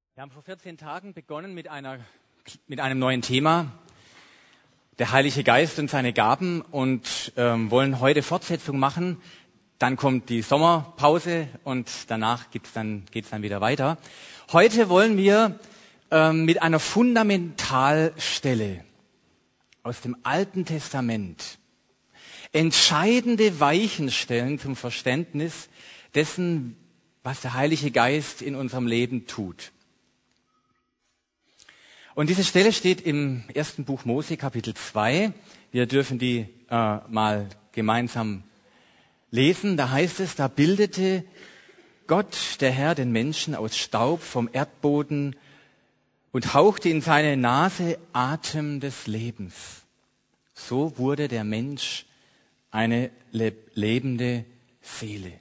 Wir haben vor 14 Tagen begonnen mit einem neuen Thema, der Heilige Geist und seine Gaben, und wollen heute Fortsetzung machen. Dann kommt die Sommerpause und danach geht's dann wieder weiter. Heute wollen wir mit einer Fundamentalstelle aus dem Alten Testament entscheidende Weichen stellen zum Verständnis dessen, was der Heilige Geist in unserem Leben tut. Und diese Stelle steht im ersten Buch Mose, Kapitel 2. Wir dürfen die mal gemeinsam lesen. Da heißt es, da bildete Gott, der Herr, den Menschen aus Staub vom Erdboden und hauchte in seine Nase Atem des Lebens. So wurde der Mensch eine lebende Seele.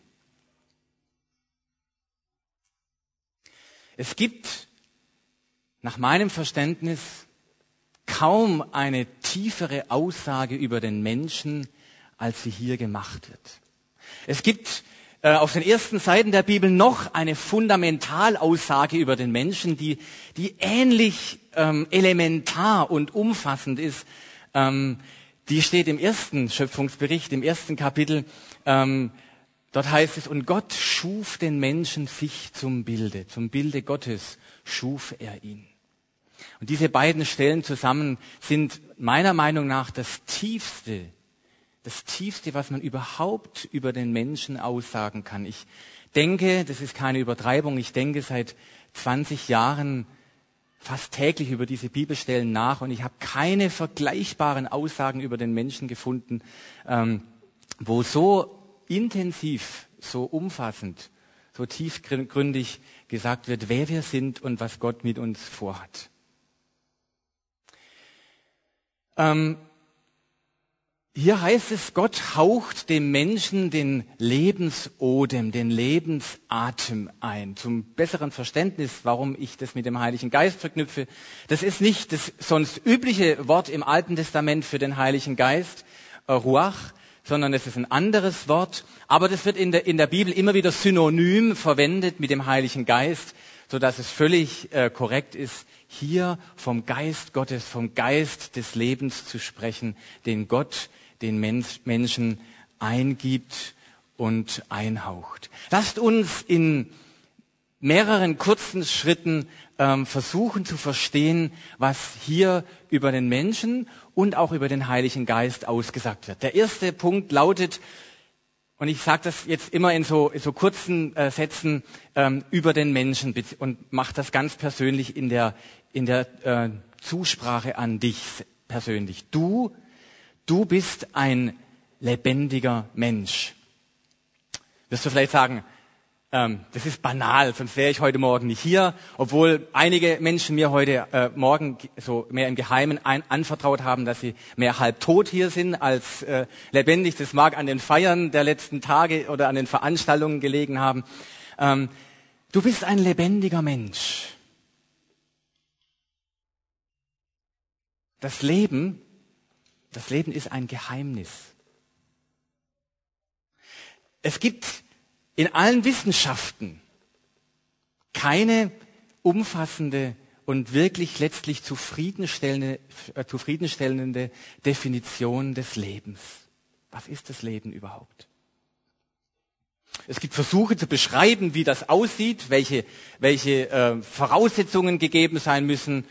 Es gibt nach meinem Verständnis kaum eine tiefere Aussage über den Menschen, als sie hier gemacht wird. Es gibt auf den ersten Seiten der Bibel noch eine Fundamentalaussage über den Menschen, die ähnlich elementar und umfassend ist. Die steht im ersten Schöpfungsbericht, im ersten Kapitel. Dort heißt es, und Gott schuf den Menschen sich zum Bilde Gottes schuf er ihn. Und diese beiden Stellen zusammen sind meiner Meinung nach das Tiefste, was man überhaupt über den Menschen aussagen kann. Ich denke, das ist keine Übertreibung, ich denke seit 20 Jahren fast täglich über diese Bibelstellen nach und ich habe keine vergleichbaren Aussagen über den Menschen gefunden, wo so intensiv, so umfassend, so tiefgründig gesagt wird, wer wir sind und was Gott mit uns vorhat. Hier heißt es, Gott haucht dem Menschen den Lebensodem, den Lebensatem ein. Zum besseren Verständnis, warum ich das mit dem Heiligen Geist verknüpfe. Das ist nicht das sonst übliche Wort im Alten Testament für den Heiligen Geist, Ruach, sondern es ist ein anderes Wort. Aber das wird in der Bibel immer wieder synonym verwendet mit dem Heiligen Geist, sodass es völlig korrekt ist, hier vom Geist Gottes, vom Geist des Lebens zu sprechen, den Gott den Menschen eingibt und einhaucht. Lasst uns in mehreren kurzen Schritten versuchen zu verstehen, was hier über den Menschen und auch über den Heiligen Geist ausgesagt wird. Der erste Punkt lautet, und ich sage das jetzt immer in so kurzen Sätzen, über den Menschen und mache das ganz persönlich in der Zusprache an dich persönlich. Du bist ein lebendiger Mensch. Wirst du vielleicht sagen, das ist banal, sonst wäre ich heute Morgen nicht hier, obwohl einige Menschen mir heute Morgen so mehr im Geheimen anvertraut haben, dass sie mehr halbtot hier sind als lebendig. Das mag an den Feiern der letzten Tage oder an den Veranstaltungen gelegen haben. Du bist ein lebendiger Mensch. Das Leben ist ein Geheimnis. Es gibt in allen Wissenschaften keine umfassende und wirklich letztlich zufriedenstellende Definition des Lebens. Was ist das Leben überhaupt? Es gibt Versuche zu beschreiben, wie das aussieht, welche Voraussetzungen gegeben sein müssen.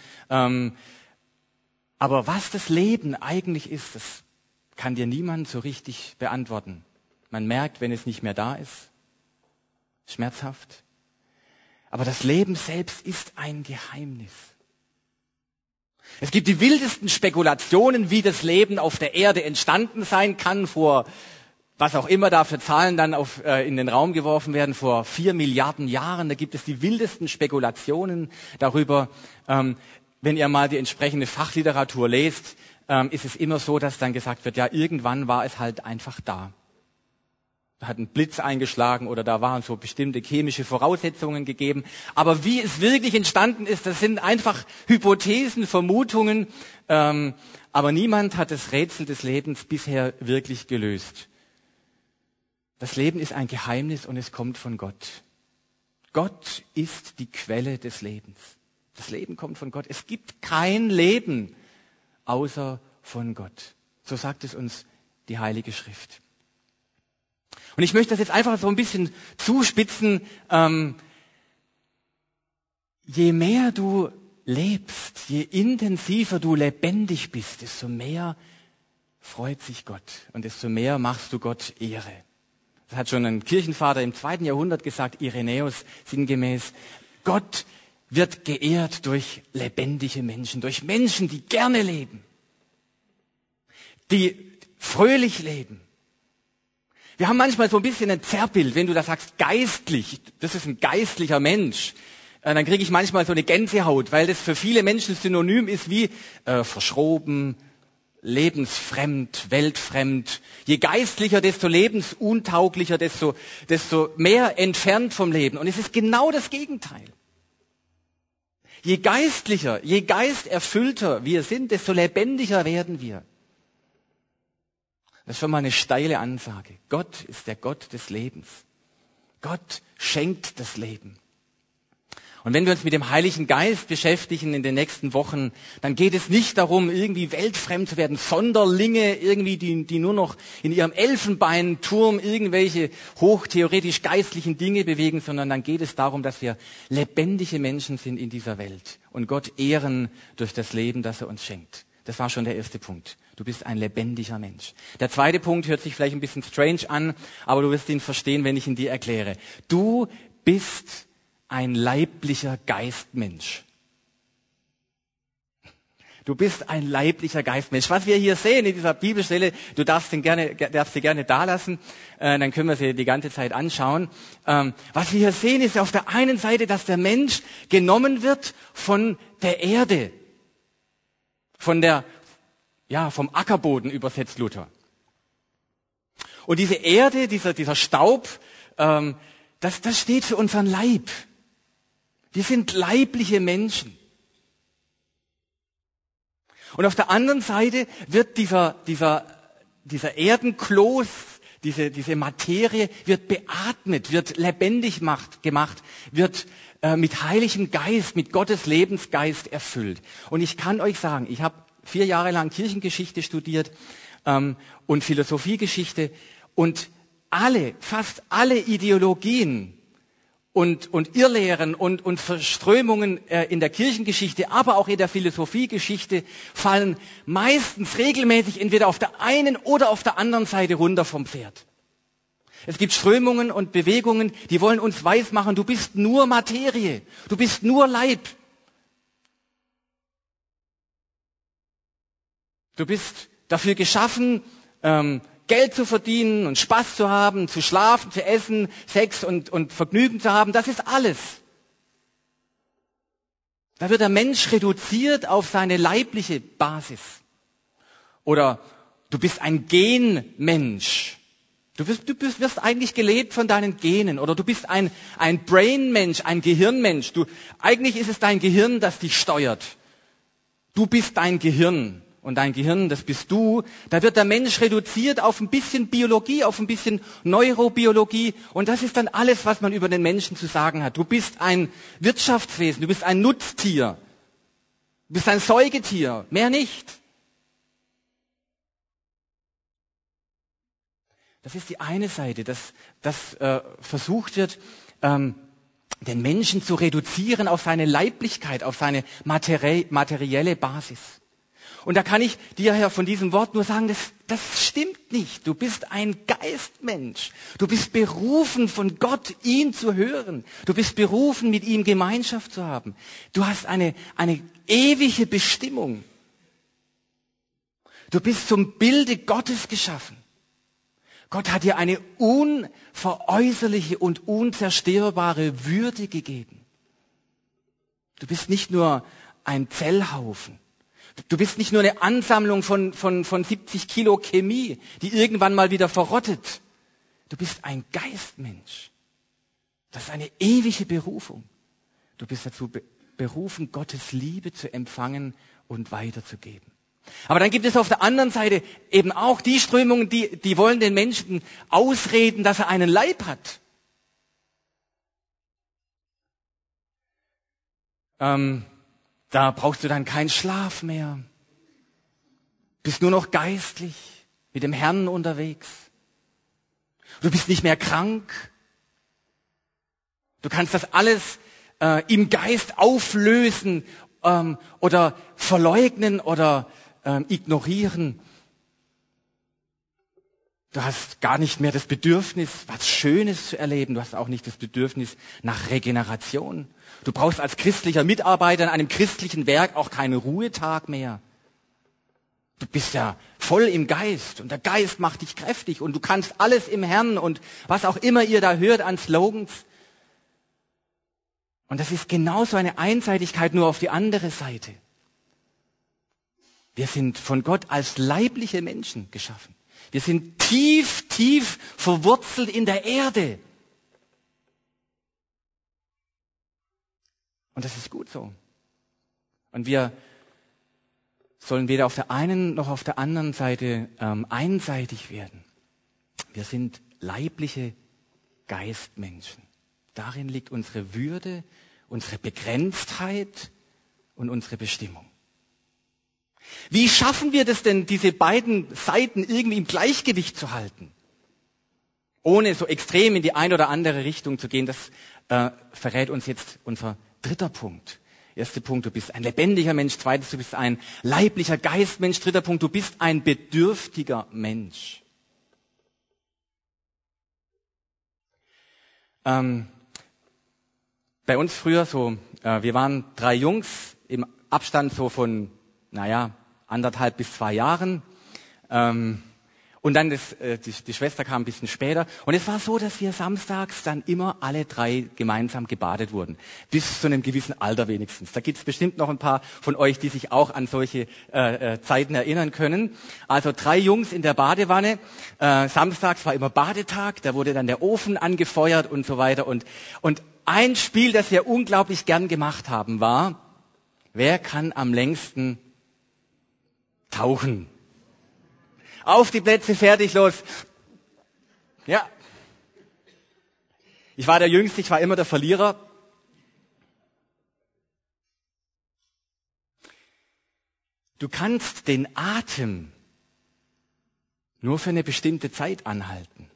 Aber was das Leben eigentlich ist, das kann dir niemand so richtig beantworten. Man merkt, wenn es nicht mehr da ist. Schmerzhaft. Aber das Leben selbst ist ein Geheimnis. Es gibt die wildesten Spekulationen, wie das Leben auf der Erde entstanden sein kann, vor was auch immer da für Zahlen dann in den Raum geworfen werden, vor 4 Milliarden Jahren. Da gibt es die wildesten Spekulationen darüber. Wenn ihr mal die entsprechende Fachliteratur lest, ist es immer so, dass dann gesagt wird, ja, irgendwann war es halt einfach da. Da hat ein Blitz eingeschlagen oder da waren so bestimmte chemische Voraussetzungen gegeben. Aber wie es wirklich entstanden ist, das sind einfach Hypothesen, Vermutungen. Aber niemand hat das Rätsel des Lebens bisher wirklich gelöst. Das Leben ist ein Geheimnis und es kommt von Gott. Gott ist die Quelle des Lebens. Das Leben kommt von Gott. Es gibt kein Leben außer von Gott. So sagt es uns die Heilige Schrift. Und ich möchte das jetzt einfach so ein bisschen zuspitzen. Je mehr du lebst, je intensiver du lebendig bist, desto mehr freut sich Gott und desto mehr machst du Gott Ehre. Das hat schon ein Kirchenvater im 2. Jahrhundert gesagt, Irenäus sinngemäß, Gott wird geehrt durch lebendige Menschen, durch Menschen, die gerne leben, die fröhlich leben. Wir haben manchmal so ein bisschen ein Zerrbild, wenn du da sagst, geistlich, das ist ein geistlicher Mensch, dann kriege ich manchmal so eine Gänsehaut, weil das für viele Menschen synonym ist wie verschroben, lebensfremd, weltfremd. Je geistlicher, desto lebensuntauglicher, desto mehr entfernt vom Leben. Und es ist genau das Gegenteil. Je geistlicher, je geisterfüllter wir sind, desto lebendiger werden wir. Das ist schon mal eine steile Ansage. Gott ist der Gott des Lebens. Gott schenkt das Leben. Und wenn wir uns mit dem Heiligen Geist beschäftigen in den nächsten Wochen, dann geht es nicht darum, irgendwie weltfremd zu werden, Sonderlinge irgendwie, die nur noch in ihrem Elfenbeinturm irgendwelche hochtheoretisch geistlichen Dinge bewegen, sondern dann geht es darum, dass wir lebendige Menschen sind in dieser Welt und Gott ehren durch das Leben, das er uns schenkt. Das war schon der erste Punkt. Du bist ein lebendiger Mensch. Der zweite Punkt hört sich vielleicht ein bisschen strange an, aber du wirst ihn verstehen, wenn ich ihn dir erkläre. Du bist ein leiblicher Geistmensch. Du bist ein leiblicher Geistmensch. Was wir hier sehen in dieser Bibelstelle, du darfst sie gerne da lassen, dann können wir sie die ganze Zeit anschauen. Was wir hier sehen, ist auf der einen Seite, dass der Mensch genommen wird von der Erde, vom Ackerboden, übersetzt Luther. Und diese Erde, dieser Staub, das steht für unseren Leib. Wir sind leibliche Menschen. Und auf der anderen Seite wird dieser Erdenkloß, diese Materie wird beatmet, wird lebendig gemacht, wird mit Heiligem Geist, mit Gottes Lebensgeist erfüllt. Und ich kann euch sagen, ich habe 4 Jahre lang Kirchengeschichte studiert und Philosophiegeschichte und fast alle Ideologien und Irrlehren und Verströmungen in der Kirchengeschichte, aber auch in der Philosophiegeschichte fallen meistens regelmäßig entweder auf der einen oder auf der anderen Seite runter vom Pferd. Es gibt Strömungen und Bewegungen, die wollen uns weismachen, du bist nur Materie, du bist nur Leib. Du bist dafür geschaffen, Geld zu verdienen und Spaß zu haben, zu schlafen, zu essen, Sex und Vergnügen zu haben, das ist alles. Da wird der Mensch reduziert auf seine leibliche Basis. Oder du bist ein Genmensch. Du wirst eigentlich gelebt von deinen Genen. Oder du bist ein Brainmensch, ein Gehirnmensch. Eigentlich ist es dein Gehirn, das dich steuert. Du bist dein Gehirn. Und dein Gehirn, das bist du. Da wird der Mensch reduziert auf ein bisschen Biologie, auf ein bisschen Neurobiologie. Und das ist dann alles, was man über den Menschen zu sagen hat. Du bist ein Wirtschaftswesen, du bist ein Nutztier. Du bist ein Säugetier, mehr nicht. Das ist die eine Seite, dass versucht wird, den Menschen zu reduzieren auf seine Leiblichkeit, auf seine materielle Basis. Und da kann ich dir ja von diesem Wort nur sagen, das stimmt nicht. Du bist ein Geistmensch. Du bist berufen von Gott, ihn zu hören. Du bist berufen, mit ihm Gemeinschaft zu haben. Du hast eine ewige Bestimmung. Du bist zum Bilde Gottes geschaffen. Gott hat dir eine unveräußerliche und unzerstörbare Würde gegeben. Du bist nicht nur ein Zellhaufen. Du bist nicht nur eine Ansammlung von 70 Kilo Chemie, die irgendwann mal wieder verrottet. Du bist ein Geistmensch. Das ist eine ewige Berufung. Du bist dazu berufen, Gottes Liebe zu empfangen und weiterzugeben. Aber dann gibt es auf der anderen Seite eben auch die Strömungen, die wollen den Menschen ausreden, dass er einen Leib hat. Da brauchst du dann keinen Schlaf mehr. Bist nur noch geistlich, mit dem Herrn unterwegs. Du bist nicht mehr krank. Du kannst das alles im Geist auflösen oder verleugnen oder ignorieren. Du hast gar nicht mehr das Bedürfnis, was Schönes zu erleben. Du hast auch nicht das Bedürfnis nach Regeneration. Du brauchst als christlicher Mitarbeiter in einem christlichen Werk auch keinen Ruhetag mehr. Du bist ja voll im Geist und der Geist macht dich kräftig und du kannst alles im Herrn und was auch immer ihr da hört an Slogans. Und das ist genauso eine Einseitigkeit, nur auf die andere Seite. Wir sind von Gott als leibliche Menschen geschaffen. Wir sind tief, tief verwurzelt in der Erde. Und das ist gut so. Und wir sollen weder auf der einen noch auf der anderen Seite einseitig werden. Wir sind leibliche Geistmenschen. Darin liegt unsere Würde, unsere Begrenztheit und unsere Bestimmung. Wie schaffen wir das denn, diese beiden Seiten irgendwie im Gleichgewicht zu halten? Ohne so extrem in die eine oder andere Richtung zu gehen, das verrät uns jetzt unser dritter Punkt. Erster Punkt, du bist ein lebendiger Mensch. Zweitens, du bist ein leiblicher Geistmensch. Dritter Punkt, du bist ein bedürftiger Mensch. Bei uns früher so, wir waren 3 Jungs im Abstand so von 1,5 bis 2 Jahren. Und dann die Schwester kam ein bisschen später. Und es war so, dass wir samstags dann immer alle 3 gemeinsam gebadet wurden. Bis zu einem gewissen Alter wenigstens. Da gibt es bestimmt noch ein paar von euch, die sich auch an solche Zeiten erinnern können. Also 3 Jungs in der Badewanne. Samstags war immer Badetag. Da wurde dann der Ofen angefeuert und so weiter. Und ein Spiel, das wir unglaublich gern gemacht haben, war, wer kann am längsten tauchen? Auf die Plätze, fertig, los. Ja. Ich war der Jüngste, ich war immer der Verlierer. Du kannst den Atem nur für eine bestimmte Zeit anhalten.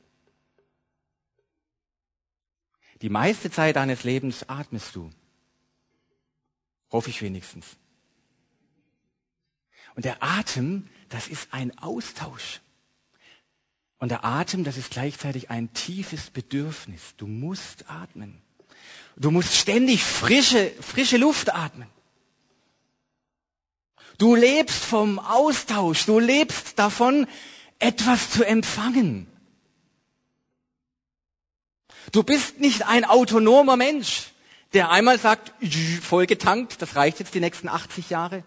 Die meiste Zeit deines Lebens atmest du. Hoffe ich wenigstens. Und der Atem, das ist ein Austausch. Und der Atem, das ist gleichzeitig ein tiefes Bedürfnis. Du musst atmen. Du musst ständig frische Luft atmen. Du lebst vom Austausch. Du lebst davon, etwas zu empfangen. Du bist nicht ein autonomer Mensch, der einmal sagt, voll getankt, das reicht jetzt die nächsten 80 Jahre.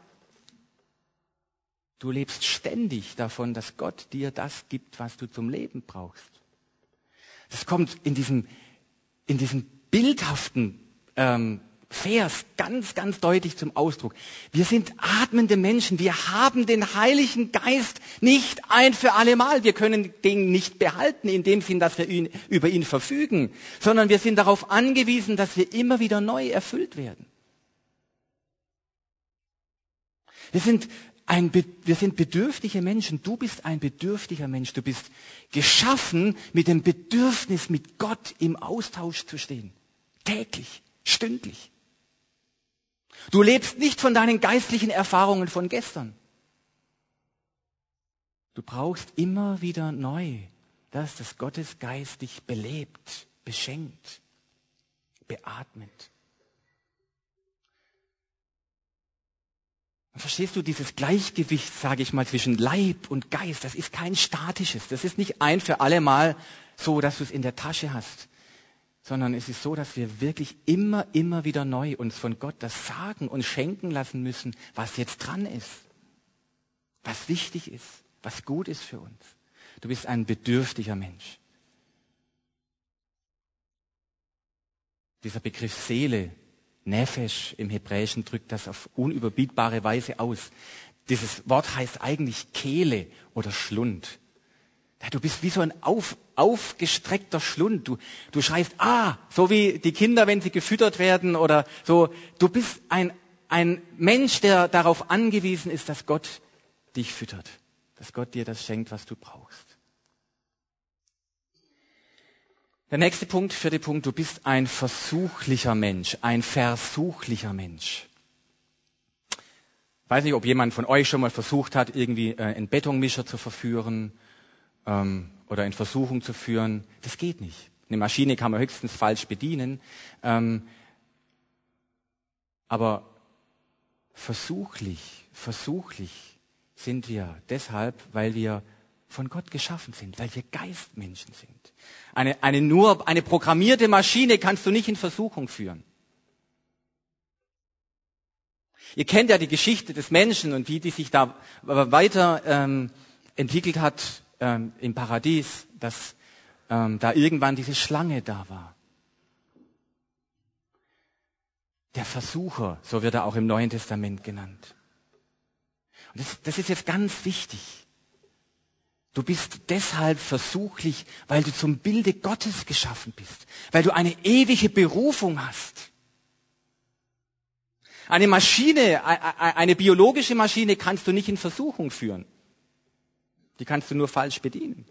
Du lebst ständig davon, dass Gott dir das gibt, was du zum Leben brauchst. Das kommt in diesem bildhaften Vers ganz, ganz deutlich zum Ausdruck. Wir sind atmende Menschen. Wir haben den Heiligen Geist nicht ein für alle Mal. Wir können den nicht behalten in dem Sinn, dass wir über ihn verfügen, sondern wir sind darauf angewiesen, dass wir immer wieder neu erfüllt werden. Wir sind bedürftige Menschen. Du bist ein bedürftiger Mensch. Du bist geschaffen mit dem Bedürfnis, mit Gott im Austausch zu stehen. Täglich, stündlich. Du lebst nicht von deinen geistlichen Erfahrungen von gestern. Du brauchst immer wieder neu, dass Gottes Geist dich belebt, beschenkt, beatmet. Und verstehst du dieses Gleichgewicht, sage ich mal, zwischen Leib und Geist? Das ist kein statisches. Das ist nicht ein für alle Mal so, dass du es in der Tasche hast. Sondern es ist so, dass wir wirklich immer wieder neu uns von Gott das sagen und schenken lassen müssen, was jetzt dran ist, was wichtig ist, was gut ist für uns. Du bist ein bedürftiger Mensch. Dieser Begriff Seele, Nefesh im Hebräischen, drückt das auf unüberbietbare Weise aus. Dieses Wort heißt eigentlich Kehle oder Schlund. Du bist wie so ein aufgestreckter Schlund. Du schreist, so wie die Kinder, wenn sie gefüttert werden oder so. Du bist ein Mensch, der darauf angewiesen ist, dass Gott dich füttert. Dass Gott dir das schenkt, was du brauchst. Der nächste Punkt, 4. Punkt, du bist ein versuchlicher Mensch, ein versuchlicher Mensch. Ich weiß nicht, ob jemand von euch schon mal versucht hat, irgendwie einen Betonmischer zu verführen oder in Versuchung zu führen. Das geht nicht. Eine Maschine kann man höchstens falsch bedienen. Aber versuchlich sind wir deshalb, weil wir von Gott geschaffen sind, weil wir Geistmenschen sind. Eine programmierte Maschine kannst du nicht in Versuchung führen. Ihr kennt ja die Geschichte des Menschen und wie die sich da weiter entwickelt hat im Paradies, dass da irgendwann diese Schlange da war. Der Versucher, so wird er auch im Neuen Testament genannt. Und das ist jetzt ganz wichtig. Du bist deshalb versuchlich, weil du zum Bilde Gottes geschaffen bist, weil du eine ewige Berufung hast. Eine Maschine, eine biologische Maschine kannst du nicht in Versuchung führen. Die kannst du nur falsch bedienen.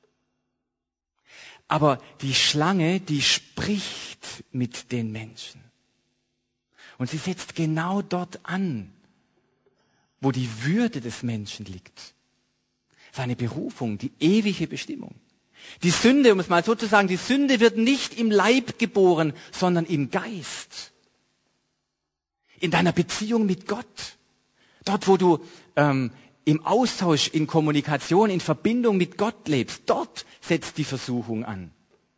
Aber die Schlange, die spricht mit den Menschen. Und sie setzt genau dort an, wo die Würde des Menschen liegt. Seine Berufung, die ewige Bestimmung. Die Sünde, um es mal so zu sagen, die Sünde wird nicht im Leib geboren, sondern im Geist. In deiner Beziehung mit Gott. Dort, wo du im Austausch, in Kommunikation, in Verbindung mit Gott lebst, dort setzt die Versuchung an.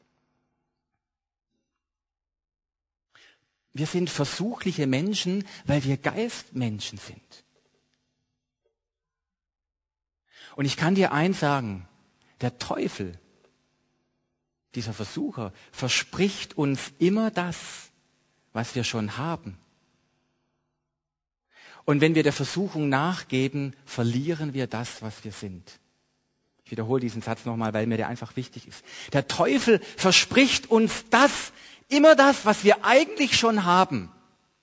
Wir sind versuchliche Menschen, weil wir Geistmenschen sind. Und ich kann dir eins sagen, der Teufel, dieser Versucher, verspricht uns immer das, was wir schon haben. Und wenn wir der Versuchung nachgeben, verlieren wir das, was wir sind. Ich wiederhole diesen Satz nochmal, weil mir der einfach wichtig ist. Der Teufel verspricht uns immer das, was wir eigentlich schon haben.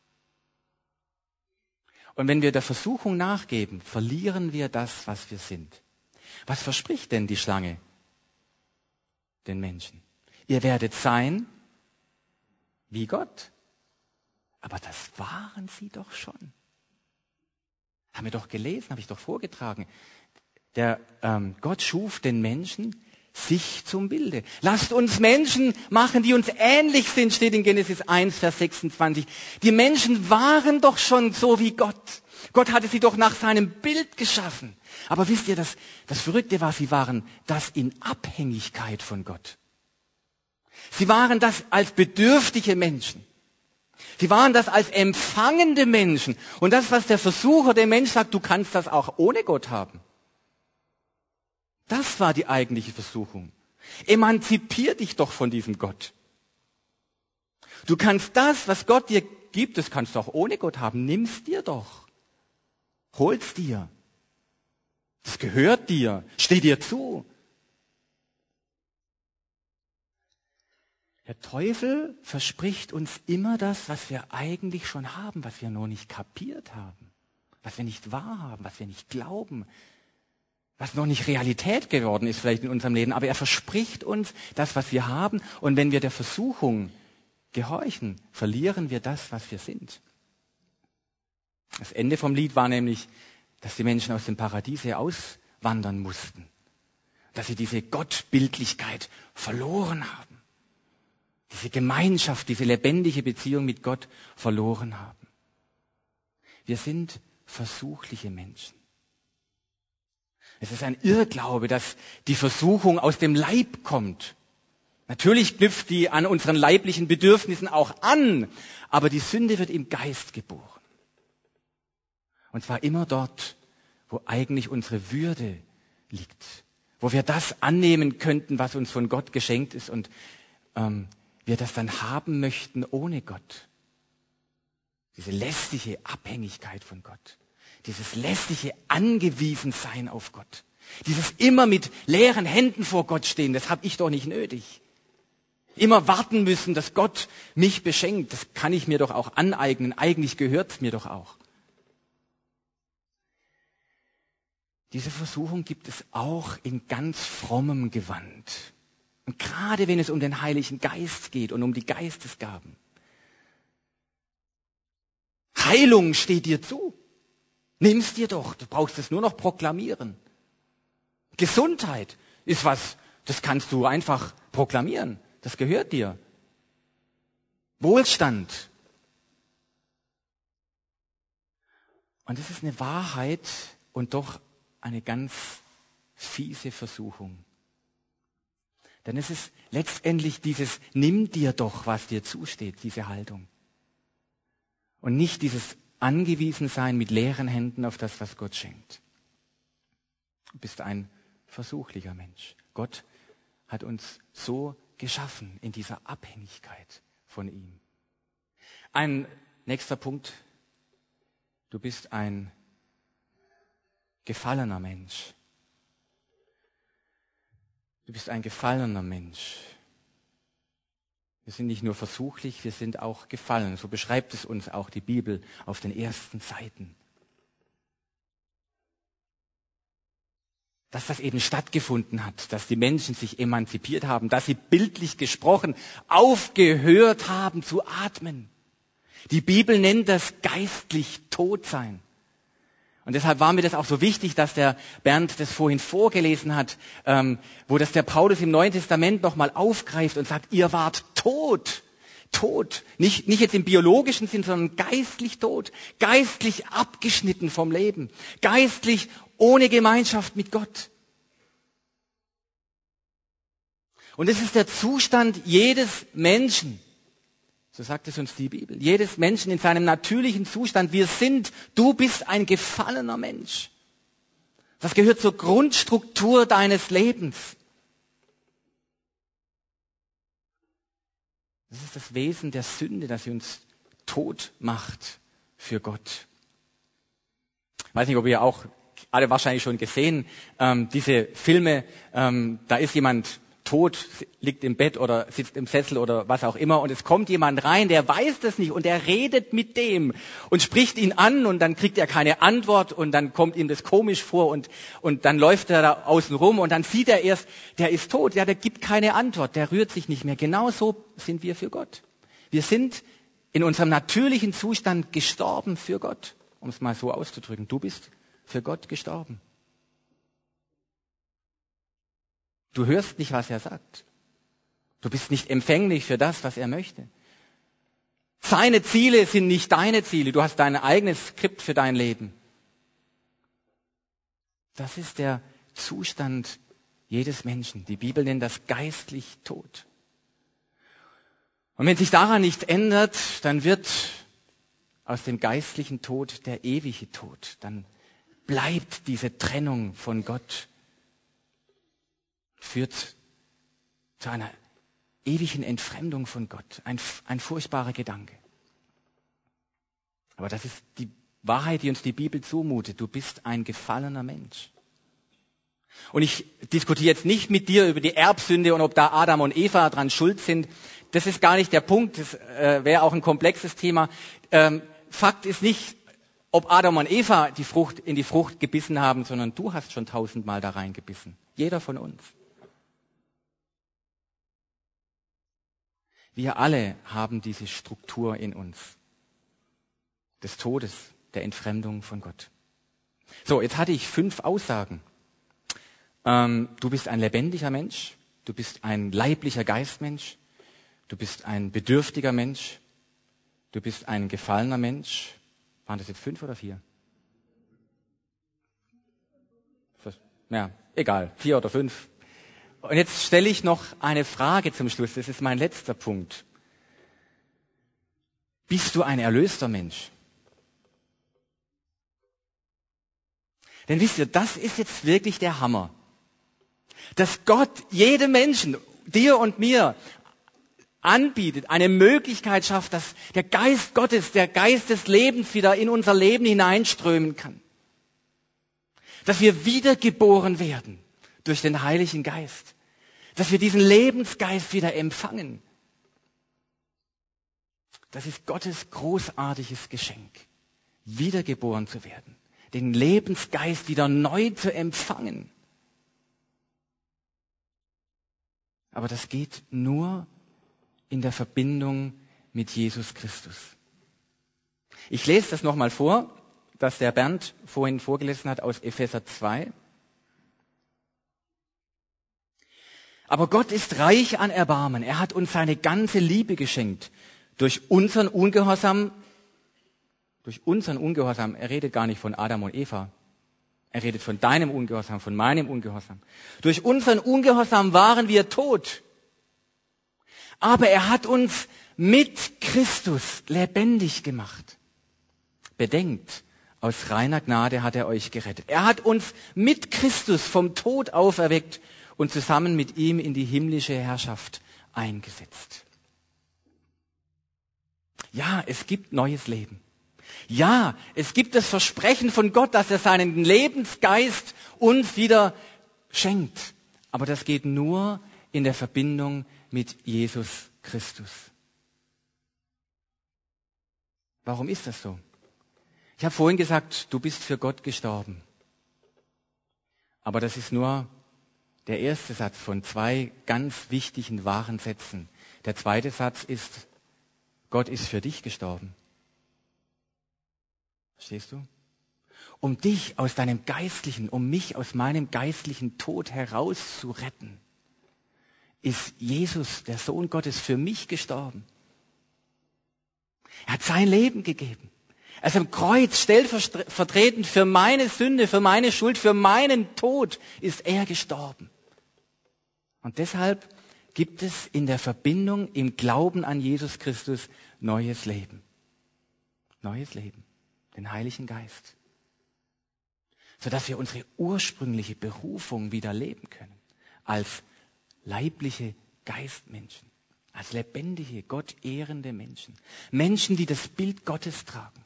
Und wenn wir der Versuchung nachgeben, verlieren wir das, was wir sind. Was verspricht denn die Schlange den Menschen? Ihr werdet sein wie Gott. Aber das waren sie doch schon. Haben wir doch gelesen, habe ich doch vorgetragen. Gott schuf den Menschen sich zum Bilde. Lasst uns Menschen machen, die uns ähnlich sind, steht in Genesis 1, Vers 26. Die Menschen waren doch schon so wie Gott. Gott hatte sie doch nach seinem Bild geschaffen. Aber wisst ihr, das Verrückte war, sie waren das in Abhängigkeit von Gott. Sie waren das als bedürftige Menschen. Sie waren das als empfangende Menschen. Und das, was der Versucher, der Mensch sagt, du kannst das auch ohne Gott haben. Das war die eigentliche Versuchung. Emanzipier dich doch von diesem Gott. Du kannst das, was Gott dir gibt, das kannst du auch ohne Gott haben. Nimm's dir doch. Hol's dir. Das gehört dir. Steh dir zu. Der Teufel verspricht uns immer das, was wir eigentlich schon haben, was wir noch nicht kapiert haben, was wir nicht wahrhaben, was wir nicht glauben, was noch nicht Realität geworden ist vielleicht in unserem Leben. Aber er verspricht uns das, was wir haben. Und wenn wir der Versuchung gehorchen, verlieren wir das, was wir sind. Das Ende vom Lied war nämlich, dass die Menschen aus dem Paradies her auswandern mussten. Dass sie diese Gottbildlichkeit verloren haben. Diese Gemeinschaft, diese lebendige Beziehung mit Gott verloren haben. Wir sind versuchliche Menschen. Es ist ein Irrglaube, dass die Versuchung aus dem Leib kommt. Natürlich knüpft die an unseren leiblichen Bedürfnissen auch an, aber die Sünde wird im Geist geboren. Und zwar immer dort, wo eigentlich unsere Würde liegt, wo wir das annehmen könnten, was uns von Gott geschenkt ist und wir das dann haben möchten ohne Gott. Diese lästige Abhängigkeit von Gott. Dieses lästige Angewiesensein auf Gott. Dieses immer mit leeren Händen vor Gott stehen, das habe ich doch nicht nötig. Immer warten müssen, dass Gott mich beschenkt, das kann ich mir doch auch aneignen. Eigentlich gehört es mir doch auch. Diese Versuchung gibt es auch in ganz frommem Gewand. Und gerade wenn es um den Heiligen Geist geht und um die Geistesgaben. Heilung steht dir zu. Nimm's dir doch, du brauchst es nur noch proklamieren. Gesundheit ist was, das kannst du einfach proklamieren. Das gehört dir. Wohlstand. Und es ist eine Wahrheit und doch eine ganz fiese Versuchung. Denn es ist letztendlich dieses nimm dir doch, was dir zusteht, diese Haltung. Und nicht dieses Angewiesensein mit leeren Händen auf das, was Gott schenkt. Du bist ein versuchlicher Mensch. Gott hat uns so geschaffen in dieser Abhängigkeit von ihm. Ein nächster Punkt. Du bist ein gefallener Mensch. Du bist ein gefallener Mensch. Wir sind nicht nur versuchlich, wir sind auch gefallen. So beschreibt es uns auch die Bibel auf den ersten Seiten. Dass das eben stattgefunden hat, dass die Menschen sich emanzipiert haben, dass sie bildlich gesprochen aufgehört haben zu atmen. Die Bibel nennt das geistlich tot sein. Und deshalb war mir das auch so wichtig, dass der Bernd das vorhin vorgelesen hat, wo das der Paulus im Neuen Testament nochmal aufgreift und sagt, ihr wart tot. Tot. Nicht jetzt im biologischen Sinn, sondern geistlich tot. Geistlich abgeschnitten vom Leben. Geistlich ohne Gemeinschaft mit Gott. Und das ist der Zustand jedes Menschen. So sagt es uns die Bibel. Jedes Menschen in seinem natürlichen Zustand. Du bist ein gefallener Mensch. Das gehört zur Grundstruktur deines Lebens. Das ist das Wesen der Sünde, das sie uns tot macht für Gott. Ich weiß nicht, ob ihr auch alle wahrscheinlich schon gesehen, diese Filme, da ist jemand tot, liegt im Bett oder sitzt im Sessel oder was auch immer und es kommt jemand rein, der weiß das nicht und der redet mit dem und spricht ihn an und dann kriegt er keine Antwort und dann kommt ihm das komisch vor und dann läuft er da außen rum und dann sieht er erst, der ist tot, ja, der gibt keine Antwort, der rührt sich nicht mehr. Genauso sind wir für Gott. Wir sind in unserem natürlichen Zustand gestorben für Gott, um es mal so auszudrücken. Du bist für Gott gestorben. Du hörst nicht, was er sagt. Du bist nicht empfänglich für das, was er möchte. Seine Ziele sind nicht deine Ziele. Du hast dein eigenes Skript für dein Leben. Das ist der Zustand jedes Menschen. Die Bibel nennt das geistlich tot. Und wenn sich daran nichts ändert, dann wird aus dem geistlichen Tod der ewige Tod. Dann bleibt diese Trennung von Gott. Führt zu einer ewigen Entfremdung von Gott. Ein furchtbarer Gedanke. Aber das ist die Wahrheit, die uns die Bibel zumutet. Du bist ein gefallener Mensch. Und ich diskutiere jetzt nicht mit dir über die Erbsünde und ob da Adam und Eva dran schuld sind. Das ist gar nicht der Punkt. Das wäre auch ein komplexes Thema. Fakt ist nicht, ob Adam und Eva in die Frucht gebissen haben, sondern du hast schon 1000-mal da reingebissen. Jeder von uns. Wir alle haben diese Struktur in uns. Des Todes, der Entfremdung von Gott. So, jetzt hatte ich 5 Aussagen. Du bist ein lebendiger Mensch. Du bist ein leiblicher Geistmensch. Du bist ein bedürftiger Mensch. Du bist ein gefallener Mensch. Waren das jetzt 5 oder 4? Ja, egal. 4 oder 5. Und jetzt stelle ich noch eine Frage zum Schluss. Das ist mein letzter Punkt. Bist du ein erlöster Mensch? Denn wisst ihr, das ist jetzt wirklich der Hammer. Dass Gott jedem Menschen, dir und mir, anbietet, eine Möglichkeit schafft, dass der Geist Gottes, der Geist des Lebens wieder in unser Leben hineinströmen kann. dass wir wiedergeboren werden durch den Heiligen Geist, dass wir diesen Lebensgeist wieder empfangen. Das ist Gottes großartiges Geschenk, wiedergeboren zu werden, den Lebensgeist wieder neu zu empfangen. Aber das geht nur in der Verbindung mit Jesus Christus. Ich lese das nochmal vor, das der Bernd vorhin vorgelesen hat aus Epheser 2. Aber Gott ist reich an Erbarmen. Er hat uns seine ganze Liebe geschenkt. Durch unseren Ungehorsam, er redet gar nicht von Adam und Eva. Er redet von deinem Ungehorsam, von meinem Ungehorsam. Durch unseren Ungehorsam waren wir tot. Aber er hat uns mit Christus lebendig gemacht. Bedenkt, aus reiner Gnade hat er euch gerettet. Er hat uns mit Christus vom Tod auferweckt und zusammen mit ihm in die himmlische Herrschaft eingesetzt. Ja, es gibt neues Leben. Ja, es gibt das Versprechen von Gott, dass er seinen Lebensgeist uns wieder schenkt. Aber das geht nur in der Verbindung mit Jesus Christus. Warum ist das so? Ich habe vorhin gesagt, du bist für Gott gestorben. Aber das ist nur der erste Satz von 2 ganz wichtigen, wahren Sätzen. Der zweite Satz ist, Gott ist für dich gestorben. Verstehst du? Um dich aus deinem geistlichen, um mich aus meinem geistlichen Tod herauszuretten, ist Jesus, der Sohn Gottes, für mich gestorben. Er hat sein Leben gegeben. Er ist am Kreuz stellvertretend für meine Sünde, für meine Schuld, für meinen Tod ist er gestorben. Und deshalb gibt es in der Verbindung, im Glauben an Jesus Christus neues Leben. Neues Leben, den Heiligen Geist. Sodass wir unsere ursprüngliche Berufung wieder leben können. Als leibliche Geistmenschen. Als lebendige, Gott ehrende Menschen. Menschen, die das Bild Gottes tragen.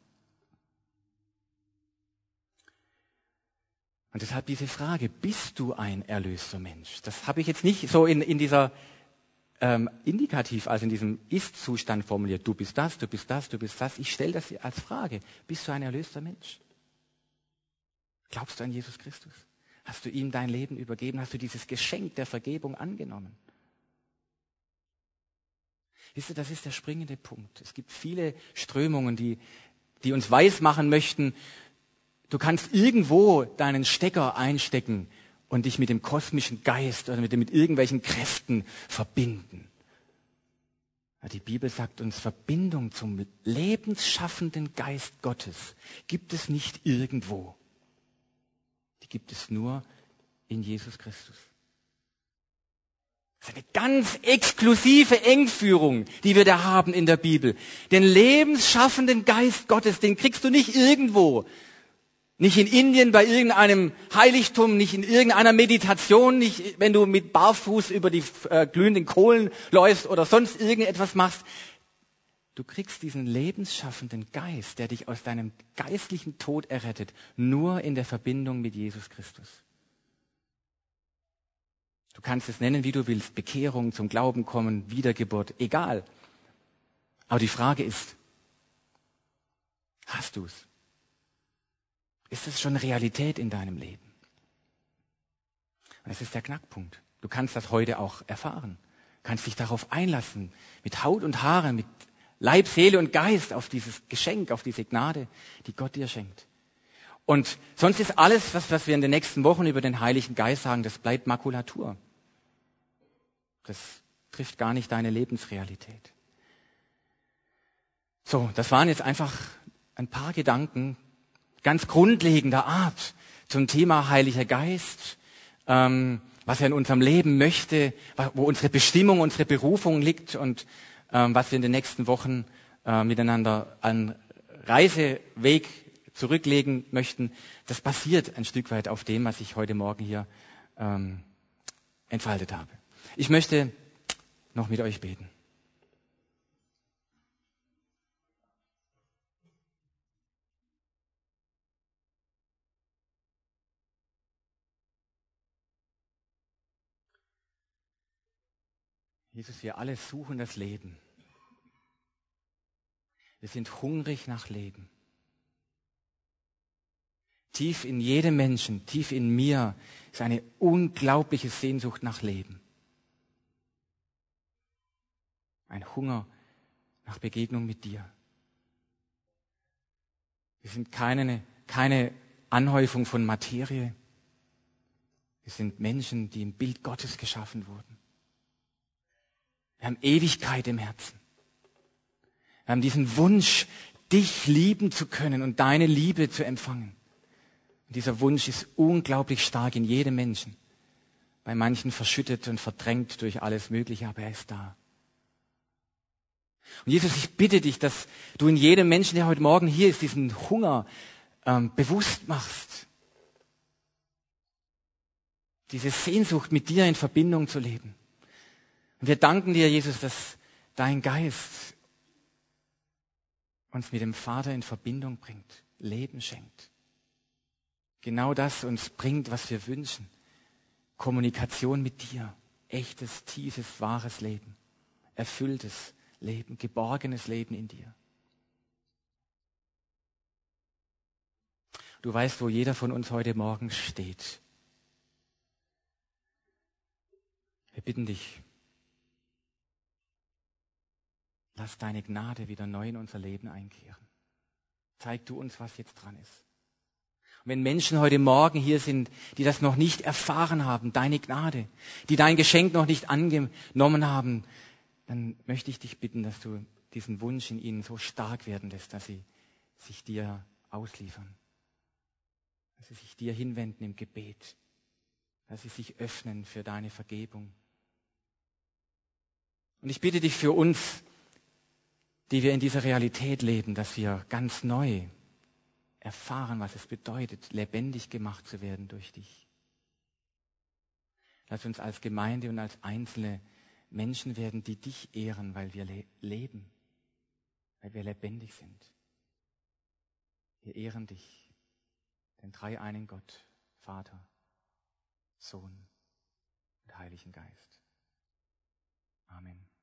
Und deshalb diese Frage, bist du ein erlöster Mensch? Das habe ich jetzt nicht so in dieser Indikativ, also in diesem Ist-Zustand formuliert. Du bist das, du bist das, du bist das. Ich stelle das als Frage. Bist du ein erlöster Mensch? Glaubst du an Jesus Christus? Hast du ihm dein Leben übergeben? Hast du dieses Geschenk der Vergebung angenommen? Wisst ihr, das ist der springende Punkt. Es gibt viele Strömungen, die uns weismachen möchten, du kannst irgendwo deinen Stecker einstecken und dich mit dem kosmischen Geist oder mit irgendwelchen Kräften verbinden. Die Bibel sagt uns, Verbindung zum lebensschaffenden Geist Gottes gibt es nicht irgendwo. Die gibt es nur in Jesus Christus. Das ist eine ganz exklusive Engführung, die wir da haben in der Bibel. Den lebensschaffenden Geist Gottes, den kriegst du nicht irgendwo. Nicht in Indien bei irgendeinem Heiligtum, nicht in irgendeiner Meditation, nicht wenn du mit Barfuß über die glühenden Kohlen läufst oder sonst irgendetwas machst. Du kriegst diesen lebensschaffenden Geist, der dich aus deinem geistlichen Tod errettet, nur in der Verbindung mit Jesus Christus. Du kannst es nennen, wie du willst, Bekehrung, zum Glauben kommen, Wiedergeburt, egal. Aber die Frage ist, hast du es? Ist es schon Realität in deinem Leben? Und das ist der Knackpunkt. Du kannst das heute auch erfahren. Du kannst dich darauf einlassen, mit Haut und Haaren, mit Leib, Seele und Geist auf dieses Geschenk, auf diese Gnade, die Gott dir schenkt. Und sonst ist alles, was wir in den nächsten Wochen über den Heiligen Geist sagen, das bleibt Makulatur. Das trifft gar nicht deine Lebensrealität. So, das waren jetzt einfach ein paar Gedanken, ganz grundlegender Art zum Thema Heiliger Geist, was er in unserem Leben möchte, wo unsere Bestimmung, unsere Berufung liegt und was wir in den nächsten Wochen miteinander an Reiseweg zurücklegen möchten. Das basiert ein Stück weit auf dem, was ich heute Morgen hier entfaltet habe. Ich möchte noch mit euch beten. Jesus, wir alle suchen das Leben. Wir sind hungrig nach Leben. Tief in jedem Menschen, tief in mir ist eine unglaubliche Sehnsucht nach Leben. Ein Hunger nach Begegnung mit dir. Wir sind keine Anhäufung von Materie. Wir sind Menschen, die im Bild Gottes geschaffen wurden. Wir haben Ewigkeit im Herzen. Wir haben diesen Wunsch, dich lieben zu können und deine Liebe zu empfangen. Und dieser Wunsch ist unglaublich stark in jedem Menschen. Bei manchen verschüttet und verdrängt durch alles Mögliche, aber er ist da. Und Jesus, ich bitte dich, dass du in jedem Menschen, der heute Morgen hier ist, diesen Hunger bewusst machst. Diese Sehnsucht, mit dir in Verbindung zu leben. Und wir danken dir, Jesus, dass dein Geist uns mit dem Vater in Verbindung bringt, Leben schenkt. Genau das uns bringt, was wir wünschen. Kommunikation mit dir, echtes, tiefes, wahres Leben, erfülltes Leben, geborgenes Leben in dir. Du weißt, wo jeder von uns heute Morgen steht. Wir bitten dich, lass deine Gnade wieder neu in unser Leben einkehren. Zeig du uns, was jetzt dran ist. Und wenn Menschen heute Morgen hier sind, die das noch nicht erfahren haben, deine Gnade, die dein Geschenk noch nicht angenommen haben, dann möchte ich dich bitten, dass du diesen Wunsch in ihnen so stark werden lässt, dass sie sich dir ausliefern, dass sie sich dir hinwenden im Gebet, dass sie sich öffnen für deine Vergebung. Und ich bitte dich für uns, die wir in dieser Realität leben, dass wir ganz neu erfahren, was es bedeutet, lebendig gemacht zu werden durch dich. Lass uns als Gemeinde und als einzelne Menschen werden, die dich ehren, weil wir leben, weil wir lebendig sind. Wir ehren dich, den dreieinen Gott, Vater, Sohn und Heiligen Geist. Amen.